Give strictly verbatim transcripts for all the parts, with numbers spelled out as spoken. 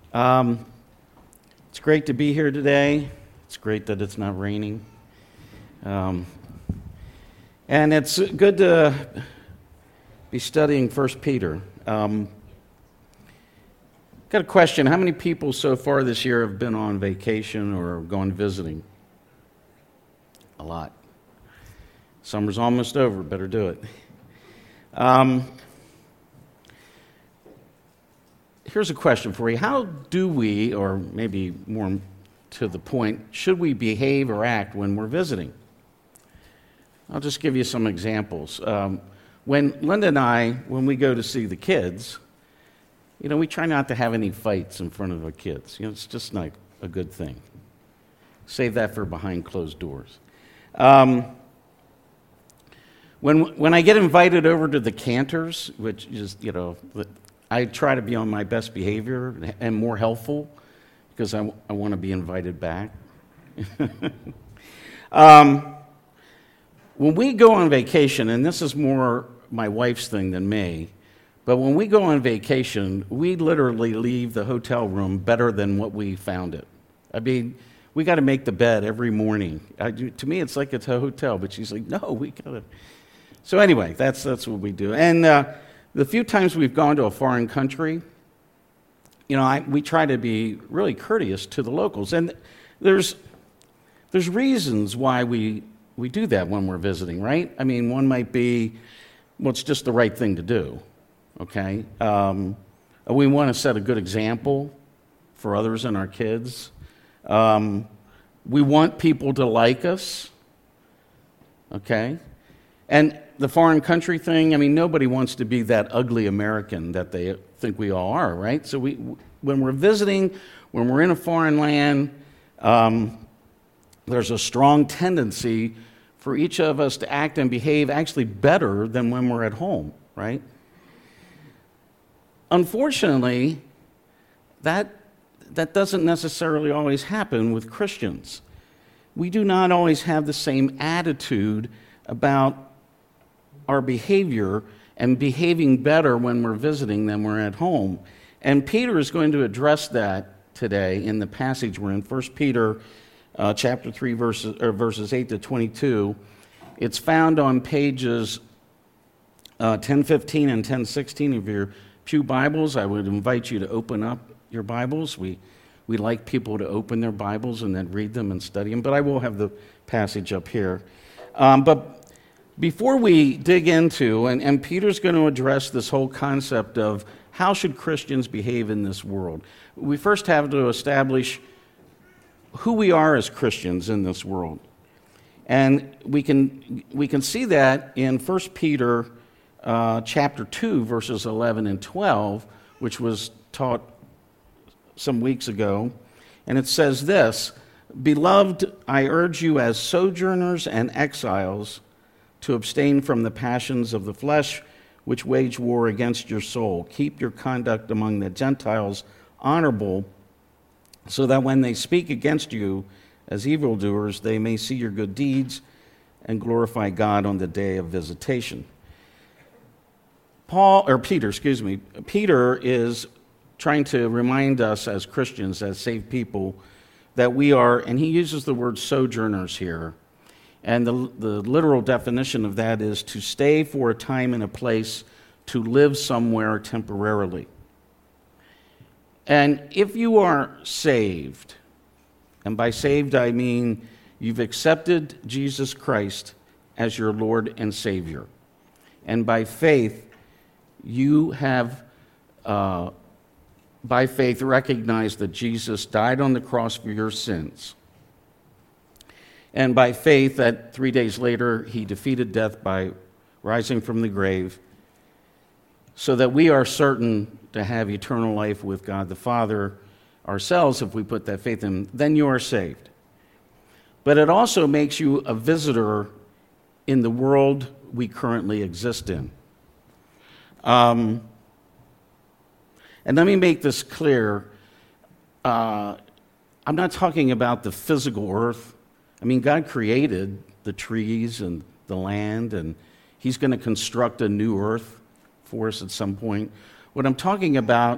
Um, it's great to be here today. It's great that it's not raining. Um, and it's good to be studying First Peter. Um, got a question. How many people so far this year have been on vacation or gone visiting? A lot. Summer's almost over. Better do it. Um, here's a question for you. How do we, or maybe more to the point, should we behave or act when we're visiting? I'll just give you some examples. Um, when Linda and I, when we go to see the kids, you know, we try not to have any fights in front of our kids. You know, it's just not a good thing. Save that for behind closed doors. Um, when when I get invited over to the Cantors, which is, you know, I try to be on my best behavior and more helpful because I, I want to be invited back. um, when we go on vacation, and this is more my wife's thing than me, but when we go on vacation, we literally leave the hotel room better than what we found it. I mean, we got to make the bed every morning. I, to me, it's like it's a hotel, but she's like, no, we got to. So anyway, that's that's what we do. And uh, the few times we've gone to a foreign country, you know, I, we try to be really courteous to the locals. And there's there's reasons why we, we do that when we're visiting, right? I mean, one might be, well, it's just the right thing to do, okay? Um, we want to set a good example for others and our kids. Um, we want people to like us, okay? And the foreign country thing, I mean, nobody wants to be that ugly American that they think we all are, right? So we, when we're visiting, when we're in a foreign land, um, there's a strong tendency for each of us to act and behave actually better than when we're at home, right? Unfortunately, that, that doesn't necessarily always happen with Christians. We do not always have the same attitude about our behavior and behaving better when we're visiting than we're at home. And Peter is going to address that today in the passage we're in, First Peter uh, chapter three, verses, or verses eight to twenty-two. It's found on pages uh, ten fifteen and ten sixteen of your pew Bibles. I would invite you to open up your Bibles. We, we like people to open their Bibles and then read them and study them, but I will have the passage up here. Um, but Before we dig into, and, and Peter's going to address this whole concept of how should Christians behave in this world, we first have to establish who we are as Christians in this world. And we can we can see that in First Peter uh, chapter two, verses eleven and twelve, which was taught some weeks ago. And it says this, "Beloved, I urge you as sojourners and exiles to abstain from the passions of the flesh which wage war against your soul. Keep your conduct among the Gentiles honorable, so that when they speak against you as evildoers, they may see your good deeds and glorify God on the day of visitation." Paul, or Peter, excuse me, Peter is trying to remind us as Christians, as saved people, that we are, and he uses the word sojourners here. And the, the literal definition of that is to stay for a time in a place, to live somewhere temporarily. And if you are saved, and by saved I mean you've accepted Jesus Christ as your Lord and Savior, and by faith you have, uh, by faith, recognized that Jesus died on the cross for your sins. And by faith, that three days later, he defeated death by rising from the grave, so that we are certain to have eternal life with God the Father ourselves if we put that faith in him, then you are saved. But it also makes you a visitor in the world we currently exist in. Um, and let me make this clear. Uh, I'm not talking about the physical earth. I mean, God created the trees and the land, and he's going to construct a new earth for us at some point. What I'm talking about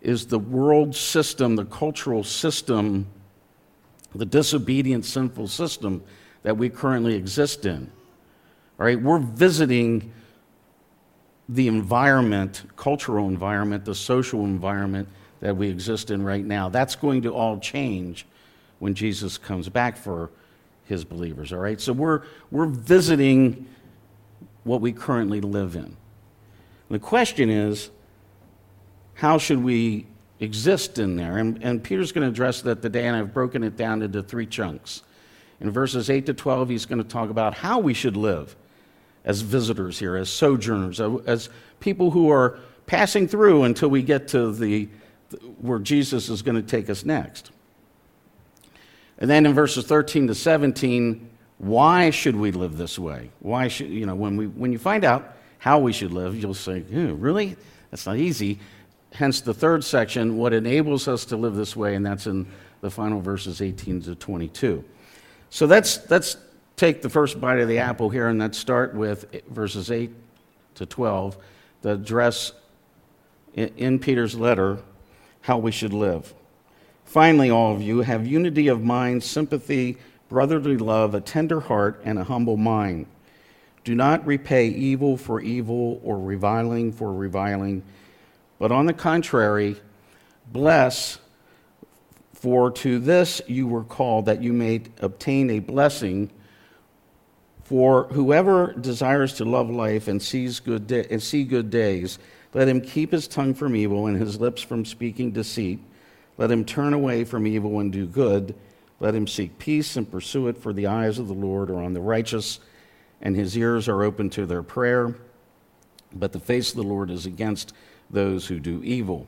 is the world system, the cultural system, the disobedient, sinful system that we currently exist in. All right, we're visiting the environment, cultural environment, the social environment that we exist in right now. That's going to all change when Jesus comes back for his believers, all right? So we're we're visiting what we currently live in. The question is, how should we exist in there? And, and Peter's going to address that today, and I've broken it down into three chunks. In verses eight to twelve, he's going to talk about how we should live as visitors here, as sojourners, as people who are passing through until we get to the where Jesus is going to take us next. And then in verses thirteen to seventeen, why should we live this way? Why should, you know, when we when you find out how we should live, you'll say, oh, really? That's not easy. Hence the third section, what enables us to live this way, and that's in the final verses eighteen to twenty-two. So let's, let's take the first bite of the apple here, and let's start with verses eight to twelve, that address in Peter's letter how we should live. Finally, all of you, have unity of mind, sympathy, brotherly love, a tender heart, and a humble mind. Do not repay evil for evil or reviling for reviling, but on the contrary, bless, for to this you were called, that you may obtain a blessing. For whoever desires to love life and sees good day, and see good days, let him keep his tongue from evil and his lips from speaking deceit. Let him turn away from evil and do good. Let him seek peace and pursue it, for the eyes of the Lord are on the righteous, and his ears are open to their prayer. But the face of the Lord is against those who do evil.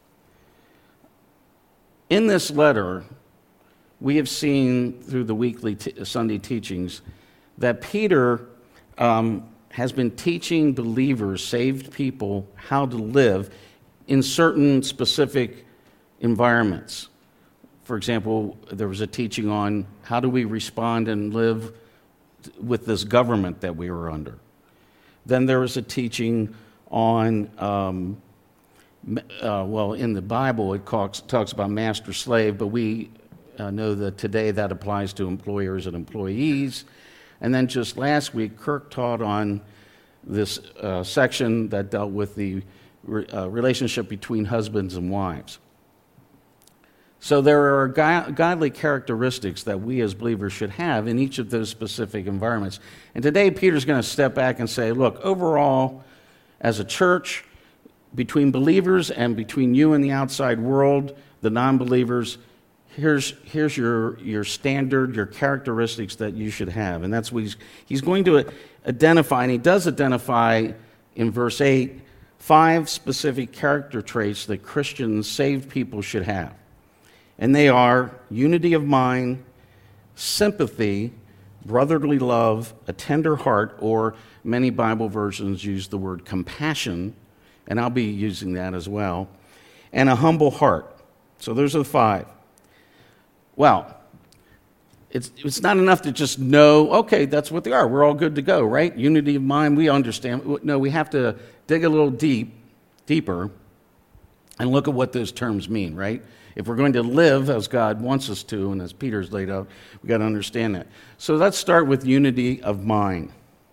In this letter, we have seen through the weekly t- Sunday teachings that Peter um, has been teaching believers, saved people, how to live in certain specific environments. For example, there was a teaching on how do we respond and live with this government that we were under. Then there was a teaching on, um, uh, well, in the Bible it talks, talks about master-slave, but we uh, know that today that applies to employers and employees. And then just last week, Kirk taught on this uh, section that dealt with the re- uh, relationship between husbands and wives. So there are go- godly characteristics that we as believers should have in each of those specific environments. And today, Peter's going to step back and say, look, overall, as a church, between believers and between you and the outside world, the non-believers, Here's, here's your, your standard, your characteristics that you should have. And that's what he's, he's going to identify, and he does identify in verse eight, five specific character traits that Christians, saved people, should have. And they are unity of mind, sympathy, brotherly love, a tender heart, or many Bible versions use the word compassion, and I'll be using that as well, and a humble heart. So those are the five. Well, it's it's not enough to just know, okay, that's what they are. We're all good to go, right? Unity of mind, we understand. No, we have to dig a little deep, deeper, and look at what those terms mean, right? If we're going to live as God wants us to, and as Peter's laid out, we've got to understand that. So let's start with unity of mind.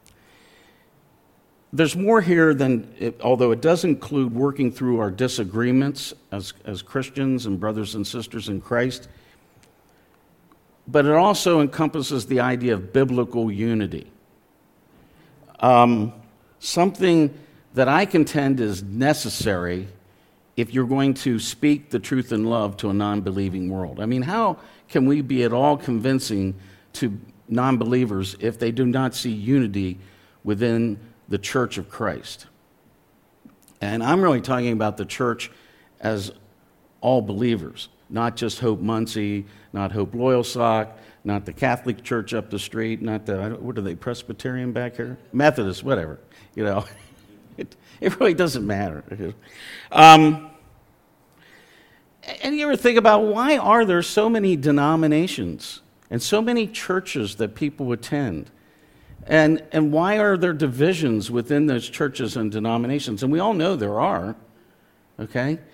There's more here than, it, although it does include working through our disagreements as, as Christians and brothers and sisters in Christ, but it also encompasses the idea of biblical unity. Um, something that I contend is necessary if you're going to speak the truth in love to a non-believing world. I mean, how can we be at all convincing to non-believers if they do not see unity within the church of Christ? And I'm really talking about the church as all believers, not just Hope Muncie, not Hope Loyalsock, not the Catholic Church up the street, not the, what are they, Presbyterian back here? Methodist, whatever, you know. It, it really doesn't matter. Um, and you ever think about why are there so many denominations and so many churches that people attend? And, and why are there divisions within those churches and denominations? And we all know there are, okay?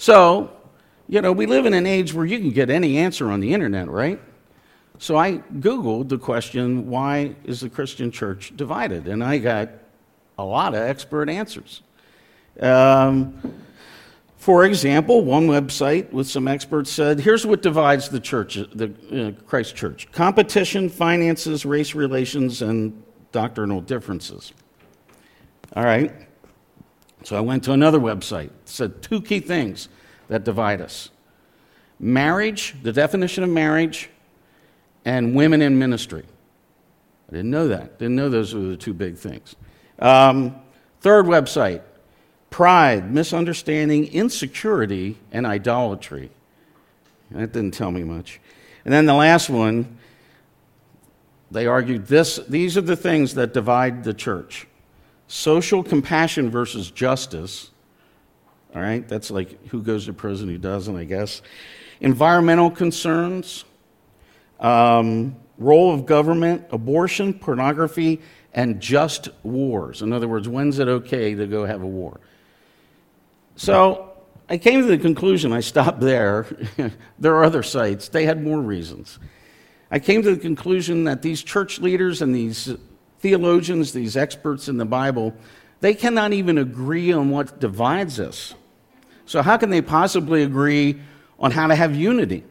So, you know, we live in an age where you can get any answer on the internet, right? So I Googled the question, why is the Christian church divided? And I got a lot of expert answers. Um, for example, one website with some experts said, here's what divides the church, the uh, Christ Church: competition, finances, race relations, and doctrinal differences. All right. So I went to another website. It said two key things that divide us: marriage, the definition of marriage, and women in ministry. I didn't know that. Didn't know those were the two big things. Um, third website: pride, misunderstanding, insecurity, and idolatry. That didn't tell me much. And then the last one, they argued this: these are the things that divide the church: social compassion versus justice. All right, that's like who goes to prison, who doesn't, I guess. Environmental concerns, um, role of government, abortion, pornography, and just wars. In other words, when's it okay to go have a war? So I came to the conclusion, I stopped there. There are other sites. They had more reasons. I came to the conclusion that these church leaders and these theologians, these experts in the Bible, they cannot even agree on what divides us. So how can they possibly agree on how to have unity?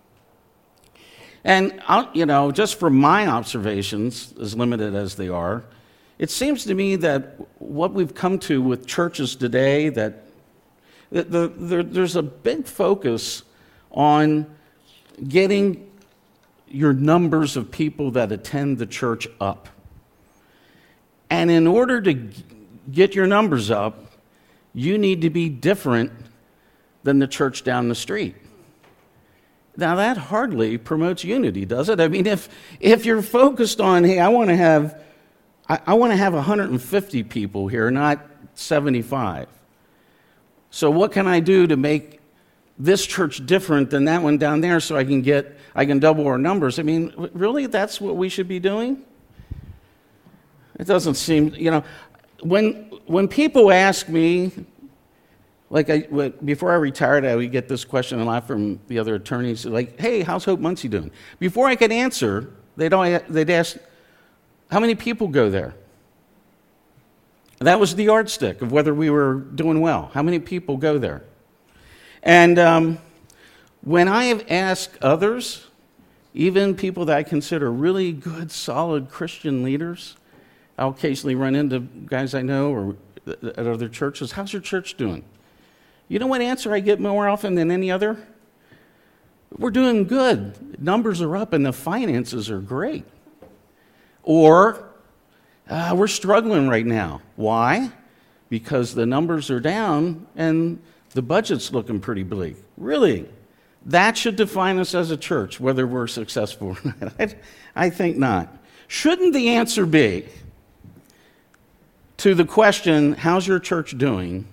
And, you know, just from my observations, as limited as they are, it seems to me that what we've come to with churches today, that the, the, the, there's a big focus on getting your numbers of people that attend the church up. And in order to get your numbers up, you need to be different than the church down the street. Now, that hardly promotes unity, does it? I mean, if if you're focused on, hey, I want to have, I, I want to have one hundred fifty people here, not seventy-five. So what can I do to make this church different than that one down there so I can get, I can double our numbers? I mean, really, that's what we should be doing? It doesn't seem, you know, when when people ask me, like I, before I retired, I would get this question a lot from the other attorneys, like, hey, how's Hope Muncie doing? Before I could answer, they'd, all, they'd ask, how many people go there? That was the yardstick of whether we were doing well. How many people go there? And um, when I have asked others, even people that I consider really good, solid Christian leaders, I'll occasionally run into guys I know or at other churches, how's your church doing? You know what answer I get more often than any other? We're doing good. Numbers are up and the finances are great. Or, uh, we're struggling right now. Why? Because the numbers are down and the budget's looking pretty bleak. Really? That should define us as a church, whether we're successful or not. I, I think not. Shouldn't the answer be to the question, how's your church doing?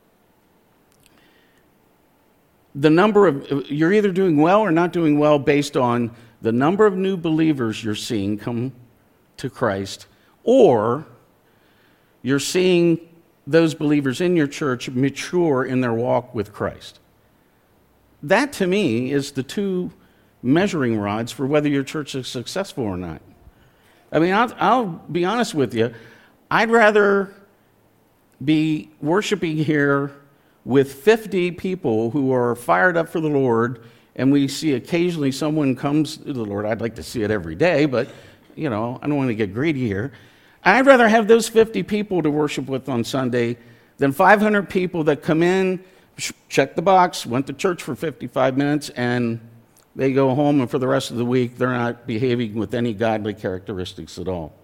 The number of, you're either doing well or not doing well based on the number of new believers you're seeing come to Christ, or you're seeing those believers in your church mature in their walk with Christ. That, to me, is the two measuring rods for whether your church is successful or not. I mean, I'll, I'll be honest with you. I'd rather be worshiping here with fifty people who are fired up for the Lord, and we see occasionally someone comes to the Lord. I'd like to see it every day, but, you know, I don't want to get greedy here. I'd rather have those fifty people to worship with on Sunday than five hundred people that come in, check the box, went to church for fifty-five minutes, and they go home, and for the rest of the week, they're not behaving with any godly characteristics at all.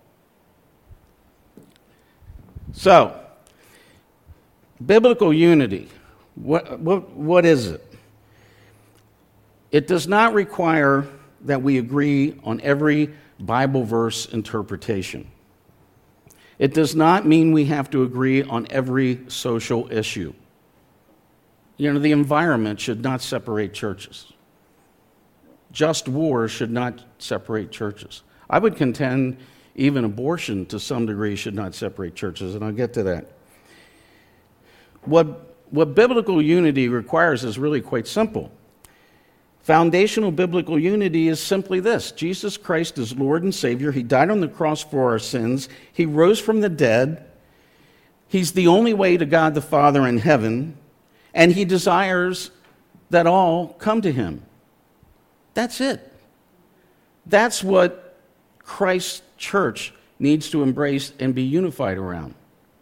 So, biblical unity, what, what, what is it? It does not require that we agree on every Bible verse interpretation. It does not mean we have to agree on every social issue. You know, the environment should not separate churches. Just war should not separate churches. I would contend even abortion to some degree should not separate churches, and I'll get to that. What, what biblical unity requires is really quite simple. Foundational biblical unity is simply this: Jesus Christ is Lord and Savior. He died on the cross for our sins. He rose from the dead. He's the only way to God the Father in heaven, and he desires that all come to him. That's it. That's what Christ's church needs to embrace and be unified around.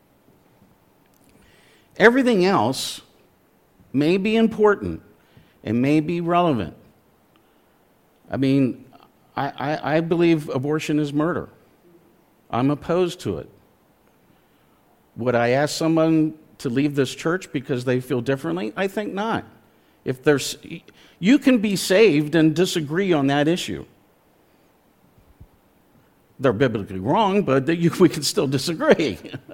Everything else may be important and may be relevant. I mean, I, I, I believe abortion is murder. I'm opposed to it. Would I ask someone to leave this church because they feel differently? I think not. If there's, you can be saved and disagree on that issue. They're biblically wrong, but you, we can still disagree.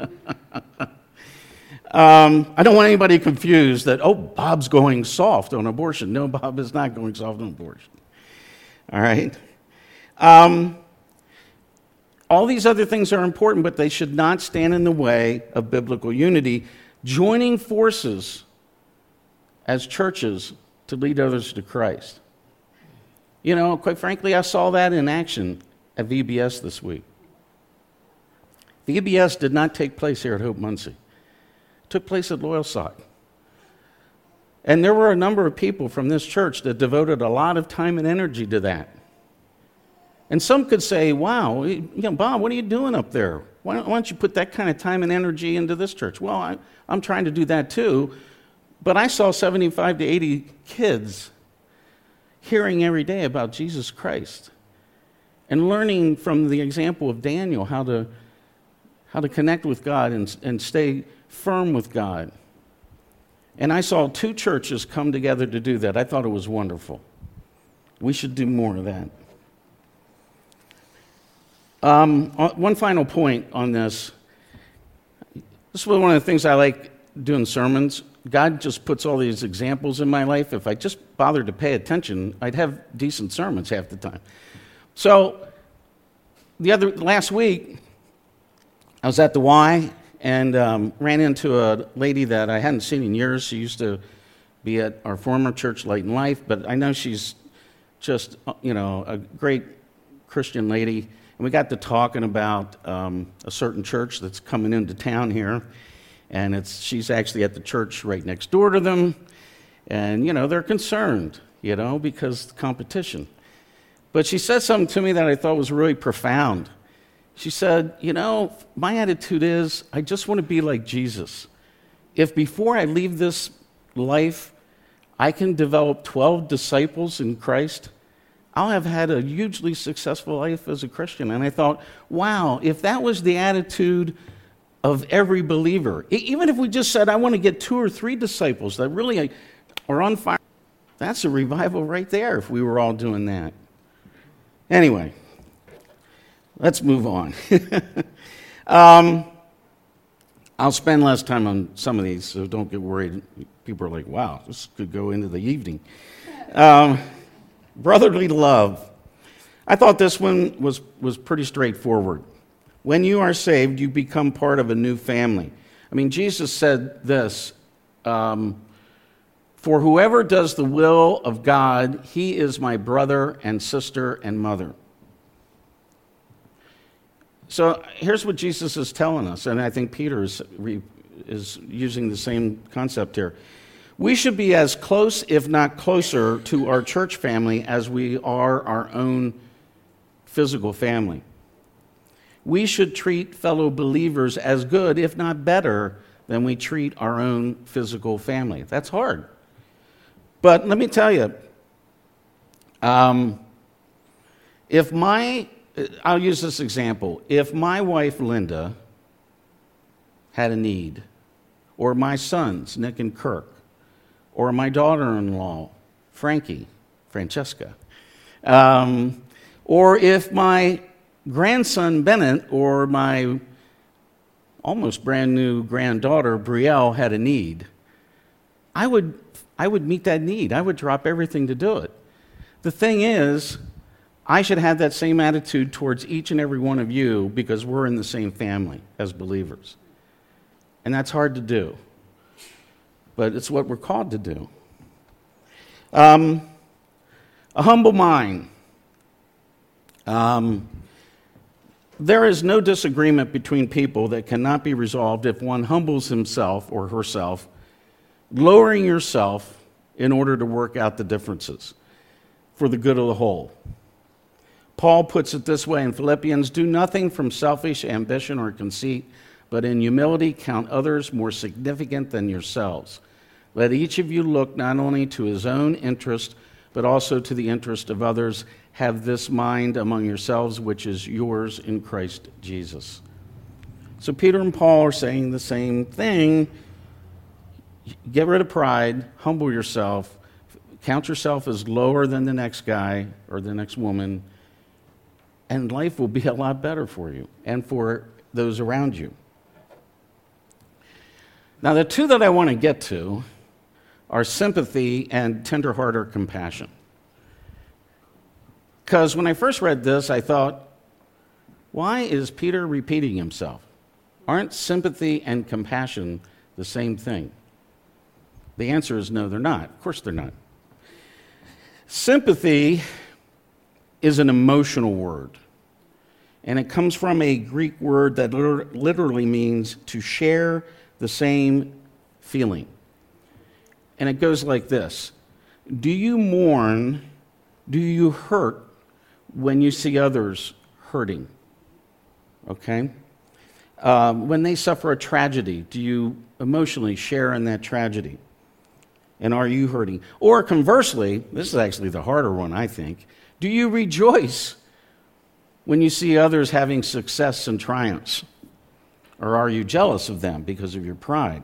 Um, I don't want anybody confused that, oh, Bob's going soft on abortion. No, Bob is not going soft on abortion. All right? Um, all these other things are important, but they should not stand in the way of biblical unity. Joining forces as churches to lead others to Christ. You know, quite frankly, I saw that in action at V B S this week. V B S did not take place here at Hope Muncie. Took place at Loyalsock. And there were a number of people from this church that devoted a lot of time and energy to that. And some could say, wow, you know, Bob, what are you doing up there? Why don't, why don't you put that kind of time and energy into this church? Well, I, I'm trying to do that too. But I saw seventy-five to eighty kids hearing every day about Jesus Christ and learning from the example of Daniel how to, how to connect with God and, and stay firm with God. And I saw two churches come together to do that. I thought it was wonderful. We should do more of that. Um, one final point on this. This was one of the things I like doing sermons. God just puts all these examples in my life. If I just bothered to pay attention, I'd have decent sermons half the time. So the other last week, I was at the Y, and um, ran into a lady that I hadn't seen in years. She used to be at our former church, Light and Life, but I know she's just, you know, a great Christian lady. And we got to talking about um, a certain church that's coming into town here, and it's she's actually at the church right next door to them. And, you know, they're concerned, you know, because of competition. But she said something to me that I thought was really profound. She said, you know, my attitude is I just want to be like Jesus. If before I leave this life, I can develop twelve disciples in Christ, I'll have had a hugely successful life as a Christian. And I thought, wow, if that was the attitude of every believer, even if we just said, I want to get two or three disciples that really are on fire, that's a revival right there if we were all doing that. Anyway. Let's move on. um, I'll spend less time on some of these, so don't get worried. People are like, wow, this could go into the evening. Um, brotherly love. I thought this one was, was pretty straightforward. When you are saved, you become part of a new family. I mean, Jesus said this, um, for whoever does the will of God, he is my brother and sister and mother. So here's what Jesus is telling us, and I think Peter is, re, is using the same concept here. We should be as close, if not closer, to our church family as we are our own physical family. We should treat fellow believers as good, if not better, than we treat our own physical family. That's hard. But let me tell you, um, if my... I'll use this example. If my wife, Linda, had a need, or my sons, Nick and Kirk, or my daughter-in-law, Frankie, Francesca, um, or if my grandson, Bennett, or my almost brand-new granddaughter, Brielle, had a need, I would, I would meet that need. I would drop everything to do it. The thing is, I should have that same attitude towards each and every one of you because we're in the same family as believers. And that's hard to do. but it's what we're called to do. Um, a humble mind. Um, there is no disagreement between people that cannot be resolved if one humbles himself or herself, lowering yourself in order to work out the differences for the good of the whole. Paul puts it this way in Philippians, do nothing from selfish ambition or conceit, but in humility count others more significant than yourselves. Let each of you look not only to his own interest, but also to the interest of others. Have this mind among yourselves, which is yours in Christ Jesus. So Peter and Paul are saying the same thing. Get rid of pride, humble yourself, count yourself as lower than the next guy or the next woman, and life will be a lot better for you and for those around you. Now, the two that I want to get to are sympathy and tenderheart or compassion. Because when I first read this, I thought, why is Peter repeating himself? Aren't sympathy and compassion the same thing? The answer is no, they're not. Of course they're not. Sympathy is an emotional word, and it comes from a Greek word that literally means to share the same feeling. And it goes like this. Do you mourn, do you hurt when you see others hurting? Okay? Um, when they suffer a tragedy, do you emotionally share in that tragedy? And are you hurting? Or conversely, this is actually the harder one, I think. Do you rejoice when you see others having success and triumphs? Or are you jealous of them because of your pride?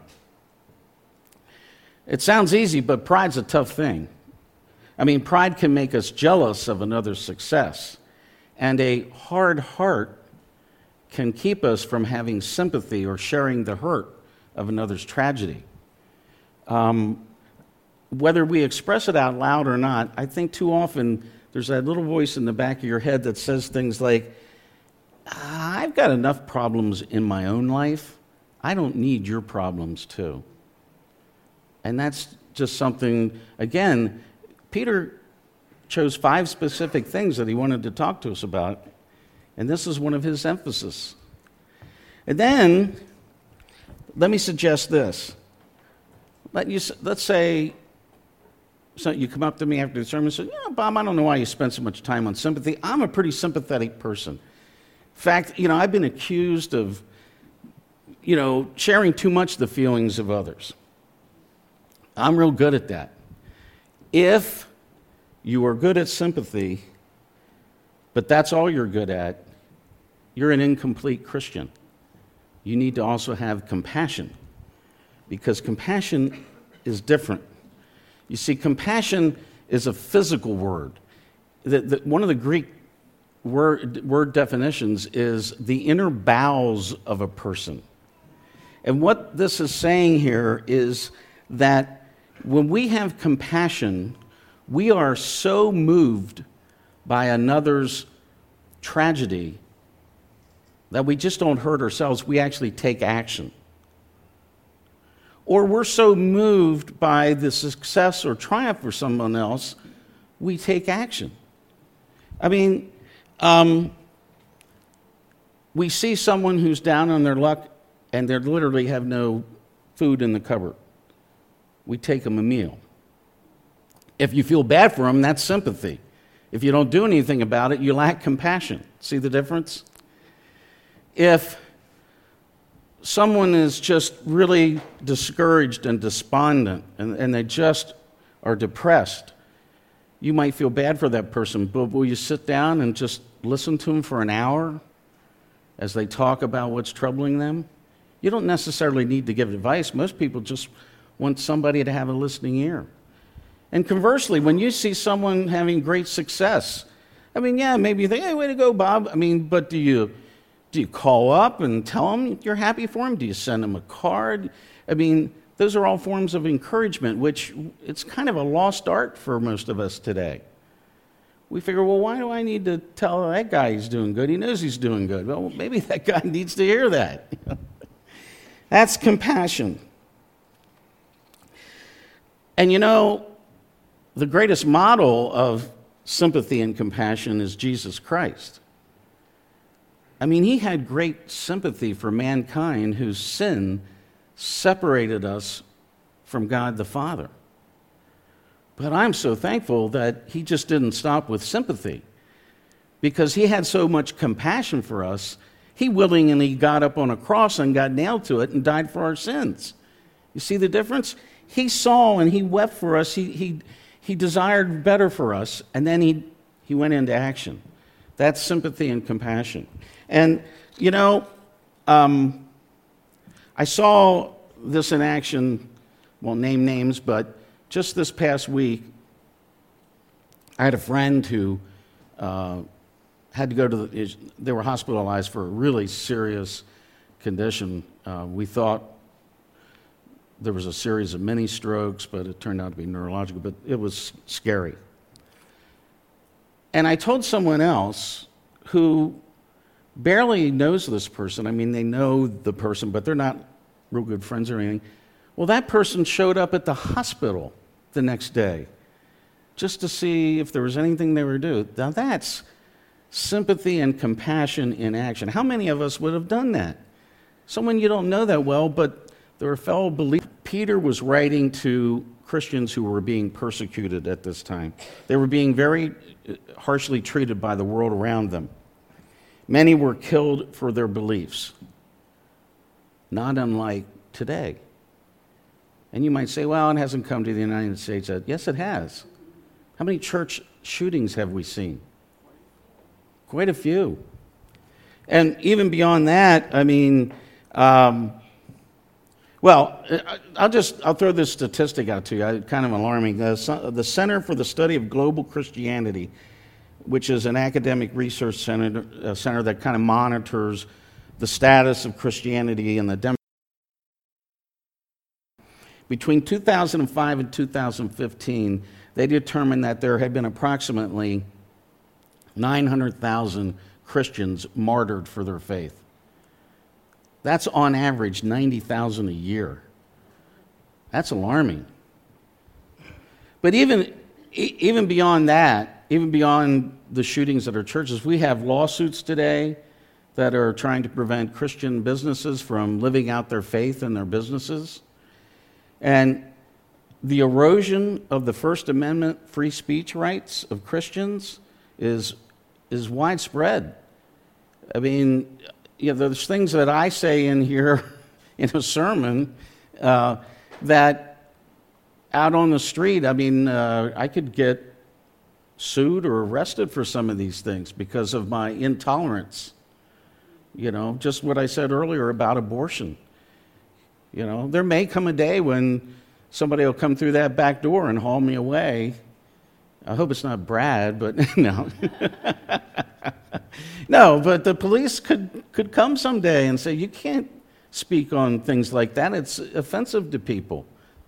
It sounds easy, but pride's a tough thing. I mean, pride can make us jealous of another's success. And a hard heart can keep us from having sympathy or sharing the hurt of another's tragedy. Um, whether we express it out loud or not, I think too often there's that little voice in the back of your head that says things like, I've got enough problems in my own life. I don't need your problems too. And that's just something, again, Peter chose five specific things that he wanted to talk to us about, and this is one of his emphasis. And then, let me suggest this. Let you, let's say so you come up to me after the sermon and say, yeah, Bob, I don't know why you spend so much time on sympathy. I'm a pretty sympathetic person. In fact, you know, I've been accused of, you know, sharing too much the feelings of others. I'm real good at that. If you are good at sympathy, but that's all you're good at, you're an incomplete Christian. You need to also have compassion, because compassion is different. You see, compassion is a physical word. The, the, one of the Greek word, word definitions is the inner bowels of a person. And what this is saying here is that when we have compassion, we are so moved by another's tragedy that we just don't hurt ourselves, we actually take action. Or we're so moved by the success or triumph for someone else, we take action. I mean, um, we see someone who's down on their luck and they literally have no food in the cupboard. We take them a meal. If you feel bad for them, that's sympathy. If you don't do anything about it, you lack compassion. See the difference? If someone is just really discouraged and despondent and, and they just are depressed, you might feel bad for that person, but will you sit down and just listen to them for an hour as they talk about what's troubling them? You don't necessarily need to give advice. Most people just want somebody to have a listening ear. And conversely, when you see someone having great success, I mean, yeah, maybe you think, hey, way to go, Bob. I mean, but do you do you call up and tell them you're happy for them? Do you send them a card? I mean, those are all forms of encouragement, which it's kind of a lost art for most of us today. We figure, well, why do I need to tell that guy he's doing good? He knows he's doing good. Well, maybe that guy needs to hear that. That's compassion. And you know, the greatest model of sympathy and compassion is Jesus Christ. I mean, he had great sympathy for mankind whose sin separated us from God the Father. But I'm so thankful that he just didn't stop with sympathy, because he had so much compassion for us, he willingly got up on a cross and got nailed to it and died for our sins. You see the difference? He saw and he wept for us. He, he, he desired better for us, and then he, he went into action. That's sympathy and compassion. And, you know, um, I saw this in action, won't name names, but just this past week, I had a friend who uh, had to go to the, they were hospitalized for a really serious condition. Uh, we thought there was a series of mini strokes, but it turned out to be neurological, but it was scary. And I told someone else who barely knows this person. I mean, they know the person, but they're not real good friends or anything. Well, that person showed up at the hospital the next day just to see if there was anything they were doing. Now, that's sympathy and compassion in action. How many of us would have done that? Someone you don't know that well, but they're a fellow believer. Peter was writing to Christians who were being persecuted at this time. They were being very harshly treated by the world around them. Many were killed for their beliefs, not unlike today. And you might say, well, it hasn't come to the United States yet. Yes, it has. How many church shootings have we seen? Quite a few. And even beyond that, I mean, um, well, I'll just, I'll throw this statistic out to you, it's kind of alarming. The, the Center for the Study of Global Christianity, which is an academic research center, uh, center that kind of monitors the status of Christianity in the demographic. Between two thousand five and two thousand fifteen, they determined that there had been approximately nine hundred thousand Christians martyred for their faith. That's on average ninety thousand a year. That's alarming. But even, even beyond that, even beyond the shootings at our churches, we have lawsuits today that are trying to prevent Christian businesses from living out their faith in their businesses. And the erosion of the First Amendment free speech rights of Christians is, is widespread. I mean, you know, there's things that I say in here in a sermon uh, that out on the street, I mean, uh, I could get sued or arrested for some of these things because of my intolerance. You know, just what I said earlier about abortion. You know, there may come a day when somebody will come through that back door and haul me away. I hope it's not Brad, but no. No, but the police could, could come someday and say, you can't speak on things like that. It's offensive to people.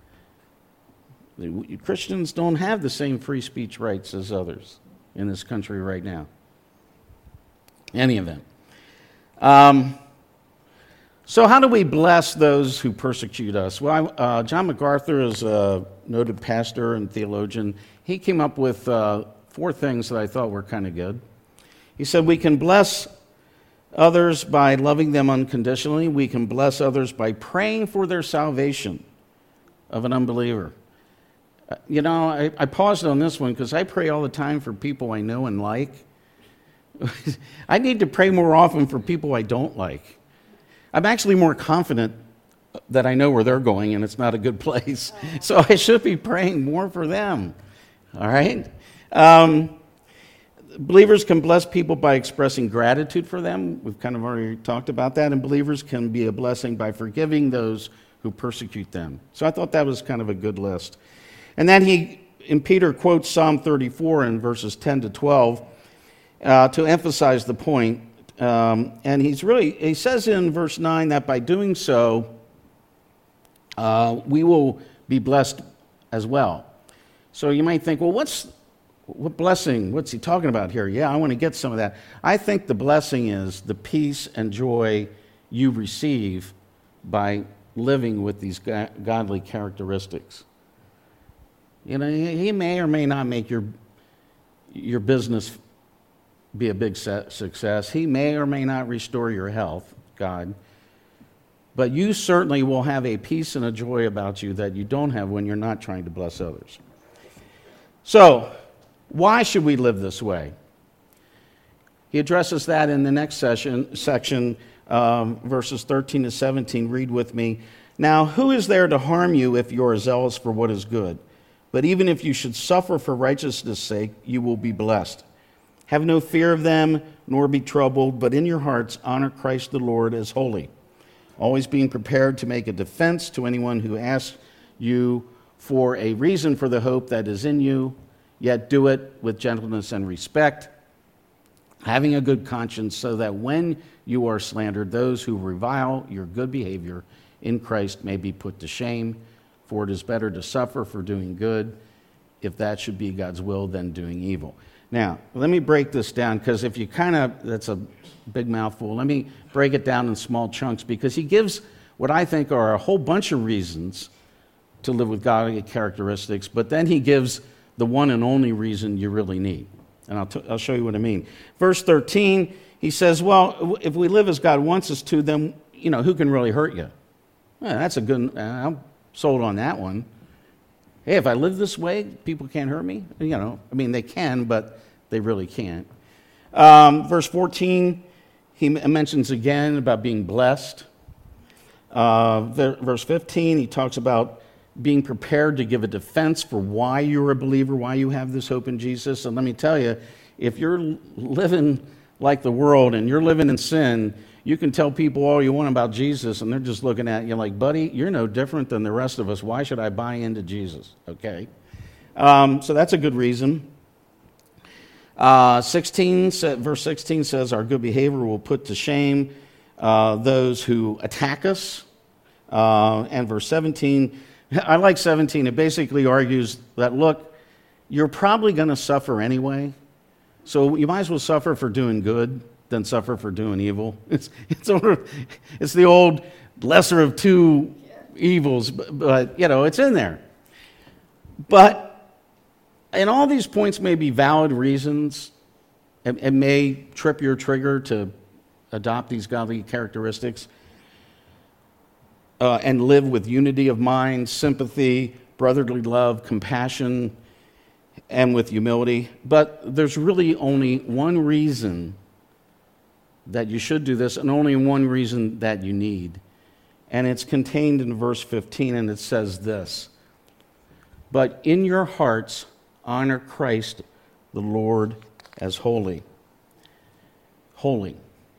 Christians don't have the same free speech rights as others in this country right now. Any event. Um, so how do we bless those who persecute us? Well, I, uh, John MacArthur is a noted pastor and theologian. He came up with uh, four things that I thought were kind of good. He said we can bless others by loving them unconditionally. We can bless others by praying for their salvation of an unbeliever. Uh, you know, I, I paused on this one because I pray all the time for people I know and like. I need to pray more often for people I don't like. I'm actually more confident that I know where they're going and it's not a good place. So I should be praying more for them. All right? Um, believers can bless people by expressing gratitude for them. We've kind of already talked about that. And believers can be a blessing by forgiving those who persecute them. So I thought that was kind of a good list. And then he, and Peter quotes Psalm thirty-four in verses ten to twelve uh, to emphasize the point. Um, and he's really, he says in verse nine that by doing so, uh, we will be blessed as well. So you might think, well, what's, what blessing? What's he talking about here? Yeah, I want to get some of that. I think the blessing is the peace and joy you receive by living with these godly characteristics. You know, he may or may not make your, your business be a big success. He may or may not restore your health, God. But you certainly will have a peace and a joy about you that you don't have when you're not trying to bless others. So, why should we live this way? He addresses that in the next session, section, um, verses thirteen to seventeen. Read with me. Now, who is there to harm you if you are zealous for what is good? But even if you should suffer for righteousness' sake, you will be blessed. Have no fear of them, nor be troubled, but in your hearts honor Christ the Lord as holy, always being prepared to make a defense to anyone who asks you for a reason for the hope that is in you, yet do it with gentleness and respect, having a good conscience, so that when you are slandered, those who revile your good behavior in Christ may be put to shame. For it is better to suffer for doing good, if that should be God's will, than doing evil. Now, let me break this down, because if you kind of, that's a big mouthful. Let me break it down in small chunks, because he gives what I think are a whole bunch of reasons to live with godly characteristics, but then he gives the one and only reason you really need. And I'll, t- I'll show you what I mean. Verse thirteen, he says, well, if we live as God wants us to, then, you know, who can really hurt you? Well, that's a good, uh, I'm sold on that one. Hey, if I live this way, people can't hurt me? You know, I mean, they can, but they really can't. Um, verse fourteen, he mentions again about being blessed. Uh, verse fifteen, he talks about being prepared to give a defense for why you're a believer, why you have this hope in Jesus. And let me tell you, if you're living like the world and you're living in sin, you can tell people all you want about Jesus, and they're just looking at you like, buddy, you're no different than the rest of us. Why should I buy into Jesus? Okay. Um, so that's a good reason. Uh, sixteen, verse sixteen says, our good behavior will put to shame uh, those who attack us. Uh, and verse seventeen, I like seventeen. It basically argues that, look, you're probably going to suffer anyway, so you might as well suffer for doing good than suffer for doing evil. It's it's, it's the old lesser of two evils, but, but you know, it's in there. But and all these points may be valid reasons. It, it may trip your trigger to adopt these godly characteristics uh, and live with unity of mind, sympathy, brotherly love, compassion, and with humility. But there's really only one reason that you should do this, and only one reason that you need. And it's contained in verse fifteen, and it says this: but in your hearts honor Christ the Lord as holy. Holy.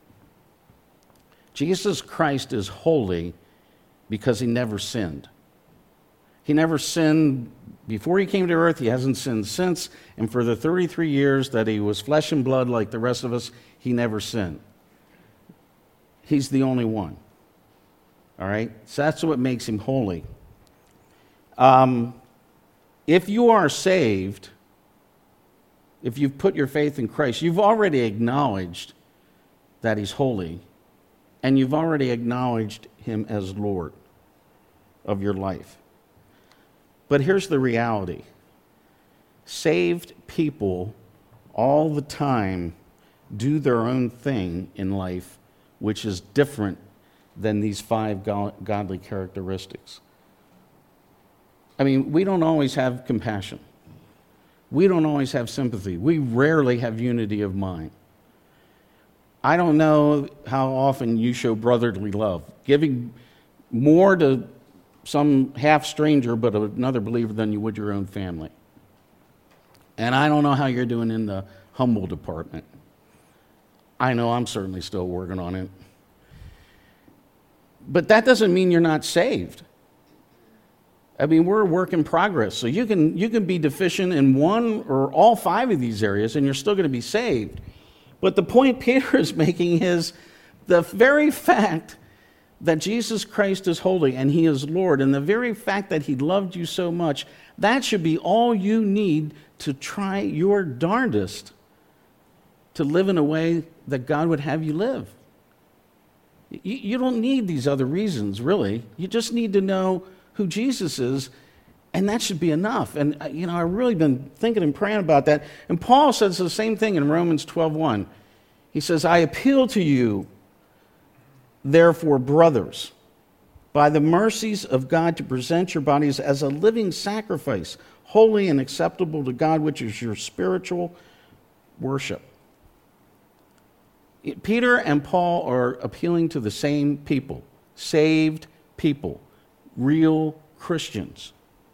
Jesus Christ is holy because he never sinned. He never sinned before he came to earth. He hasn't sinned since. And for the thirty-three years that he was flesh and blood like the rest of us, he never sinned. He's the only one. All right? So that's what makes him holy. Um, if you are saved, if you've put your faith in Christ, you've already acknowledged that he's holy, and you've already acknowledged him as Lord of your life. But here's the reality. Saved people all the time do their own thing in life, which is different than these five godly characteristics. I mean, we don't always have compassion. We don't always have sympathy. We rarely have unity of mind. I don't know how often you show brotherly love, giving more to some half stranger but another believer than you would your own family. And I don't know how you're doing in the humble department. I know I'm certainly still working on it. But that doesn't mean you're not saved. I mean, we're a work in progress. So you can you can be deficient in one or all five of these areas, and you're still going to be saved. But the point Peter is making is the very fact that Jesus Christ is holy and he is Lord, and the very fact that he loved you so much, that should be all you need to try your darndest to live in a way that God would have you live. You, you don't need these other reasons, really. You just need to know who Jesus is And that should be enough. And, uh, you know, I've really been thinking and praying about that. And Paul says the same thing in Romans twelve one. He says, I appeal to you, therefore, brothers, by the mercies of God, to present your bodies as a living sacrifice, holy and acceptable to God, which is your spiritual worship. Peter and Paul are appealing to the same people, saved people, real Christians.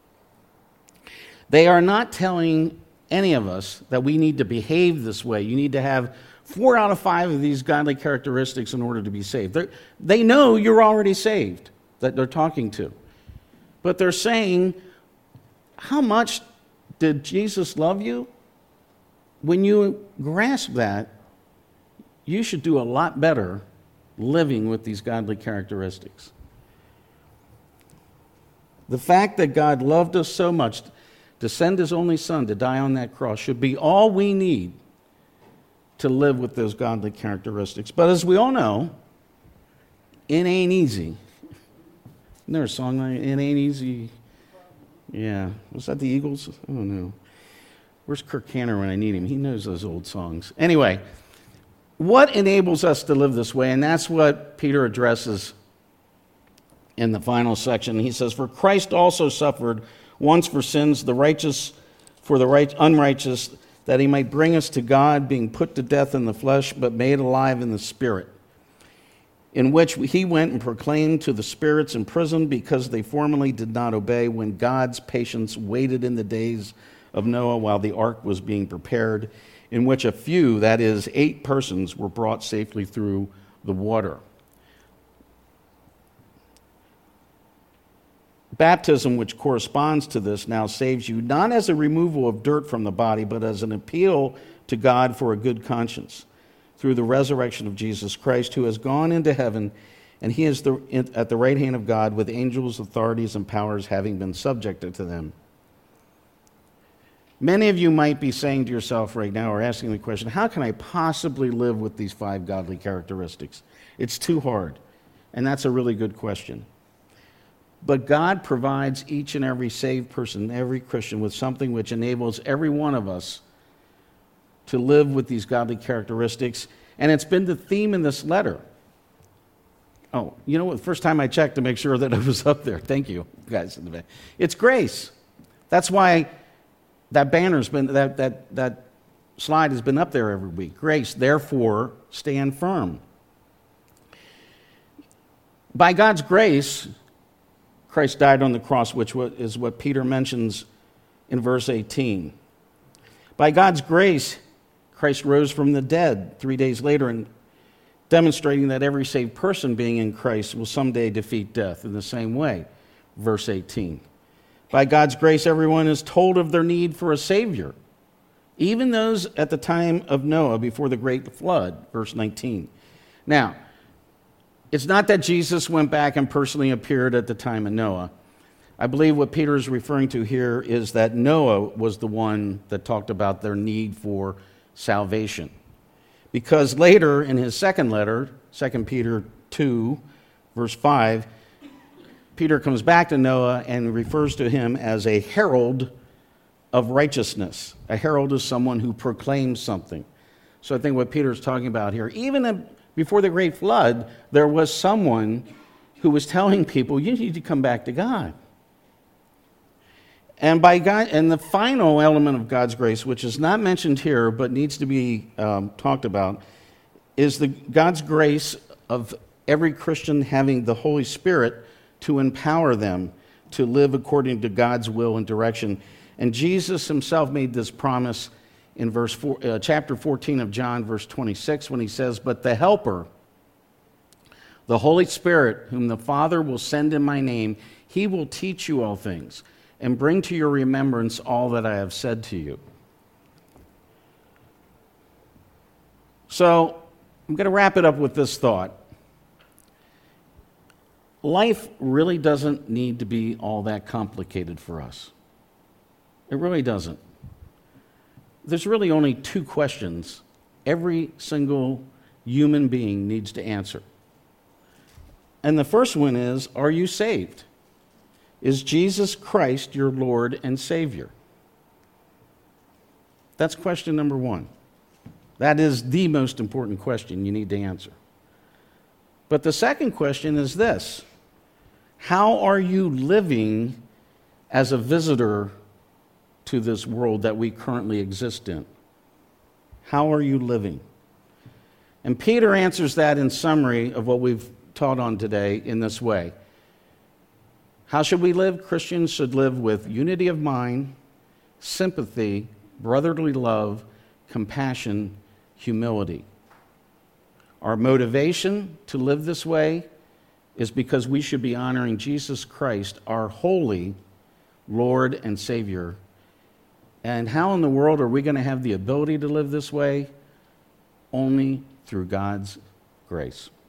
They are not telling any of us that we need to behave this way. You need to have four out of five of these godly characteristics in order to be saved. They're, they know you're already saved, that they're talking to. But they're saying, how much did Jesus love you? When you grasp that, you should do a lot better living with these godly characteristics. The fact that God loved us so much to send his only son to die on that cross should be all we need to live with those godly characteristics. But as we all know, it ain't easy. Isn't there a song like it ain't easy? Yeah. Was that the Eagles? I don't know. Where's Kirk Canner when I need him? He knows those old songs. Anyway, what enables us to live this way? And that's what Peter addresses in the final section. He says, for Christ also suffered once for sins, the righteous for the right, unrighteous, that he might bring us to God, being put to death in the flesh, but made alive in the spirit, in which he went and proclaimed to the spirits in prison, because they formerly did not obey, when God's patience waited in the days of Noah while the ark was being prepared, in which a few, that is, eight persons, were brought safely through the water. Baptism, which corresponds to this, now saves you, not as a removal of dirt from the body, but as an appeal to God for a good conscience, through the resurrection of Jesus Christ, who has gone into heaven, and he is the, at the right hand of God, with angels, authorities, and powers having been subjected to them. Many of you might be saying to yourself right now, or asking the question, how can I possibly live with these five godly characteristics? It's too hard. And that's a really good question. But God provides each and every saved person, every Christian, with something which enables every one of us to live with these godly characteristics. And it's been the theme in this letter. Oh, you know what? The first time I checked to make sure that it was up there. Thank you, guys in the back. It's grace. That's why that banner's been, that, that, that slide has been up there every week. Grace, therefore, stand firm. By God's grace, Christ died on the cross, which is what Peter mentions in verse eighteen. By God's grace, Christ rose from the dead three days later, and demonstrating that every saved person being in Christ will someday defeat death in the same way. Verse eighteen. By God's grace, everyone is told of their need for a Savior, even those at the time of Noah before the great flood. Verse nineteen. Now, it's not that Jesus went back and personally appeared at the time of Noah. I believe what Peter is referring to here is that Noah was the one that talked about their need for salvation. Because later in his second letter, Second Peter two, verse five, Peter comes back to Noah and refers to him as a herald of righteousness. A herald is someone who proclaims something. So I think what Peter is talking about here, even before the great flood, there was someone who was telling people, you need to come back to God. And by God, and the final element of God's grace, which is not mentioned here but needs to be um, talked about, is the God's grace of every Christian having the Holy Spirit to empower them to live according to God's will and direction. And Jesus himself made this promise in verse four, uh, chapter fourteen of John, verse twenty-six, when he says, but the Helper, the Holy Spirit, whom the Father will send in my name, he will teach you all things and bring to your remembrance all that I have said to you. So I'm going to wrap it up with this thought. Life really doesn't need to be all that complicated for us. It really doesn't. There's really only two questions every single human being needs to answer. And the first one is, are you saved? Is Jesus Christ your Lord and Savior? That's question number one. That is the most important question you need to answer. But the second question is this: how are you living as a visitor to this world that we currently exist in? How are you living? And Peter answers that in summary of what we've taught on today in this way. How should we live? Christians should live with unity of mind, sympathy, brotherly love, compassion, humility. Our motivation to live this way is because we should be honoring Jesus Christ, our holy Lord and Savior. And how in the world are we going to have the ability to live this way? Only through God's grace.